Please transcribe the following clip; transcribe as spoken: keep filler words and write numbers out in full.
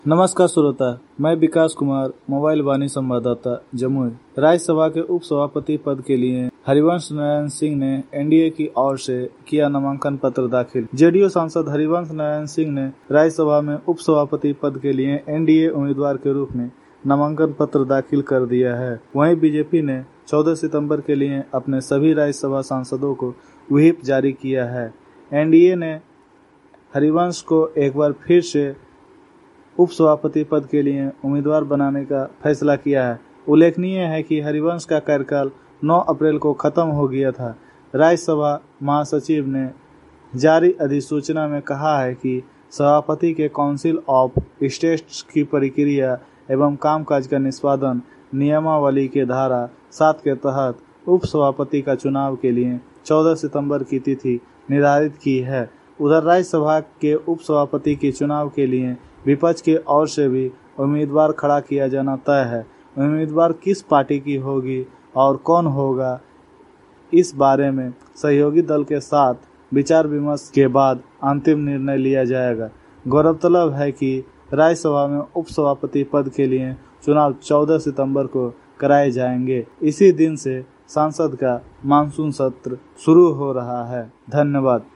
नमस्कार श्रोता, मैं विकास कुमार, मोबाइल वाणी संवाददाता जमुई। राज्यसभा के उपसभापति पद के लिए हरिवंश नारायण सिंह ने एनडीए की ओर से किया नामांकन पत्र दाखिल। जेडीयू सांसद हरिवंश नारायण सिंह ने राज्यसभा में उपसभापति पद के लिए एनडीए उम्मीदवार के रूप में नामांकन पत्र दाखिल कर दिया है। वहीं बीजेपी ने चौदह सितंबर के लिए अपने सभी राज्यसभा सांसदों को व्हिप जारी किया है। एनडीए ने हरिवंश को एक बार फिर से उपसभापति पद के लिए उम्मीदवार बनाने का फैसला किया है। उल्लेखनीय है कि हरिवंश का कार्यकाल नौ अप्रैल को खत्म हो गया था। राज्यसभा महासचिव ने जारी अधिसूचना में कहा है कि सभापति के काउंसिल ऑफ स्टेट्स की प्रक्रिया एवं कामकाज का निष्पादन नियमावली के धारा सात के तहत उपसभापति का चुनाव के लिए चौदह सितंबर की तिथि निर्धारित की है। उधर राज्यसभा के उपसभापति के चुनाव के लिए विपक्ष की ओर से भी उम्मीदवार खड़ा किया जाना तय है। उम्मीदवार किस पार्टी की होगी और कौन होगा, इस बारे में सहयोगी दल के साथ विचार विमर्श के बाद अंतिम निर्णय लिया जाएगा। गौरतलब है कि राज्यसभा में उपसभापति पद के लिए चुनाव चौदह सितंबर को कराए जाएंगे। इसी दिन से संसद का मानसून सत्र शुरू हो रहा है। धन्यवाद।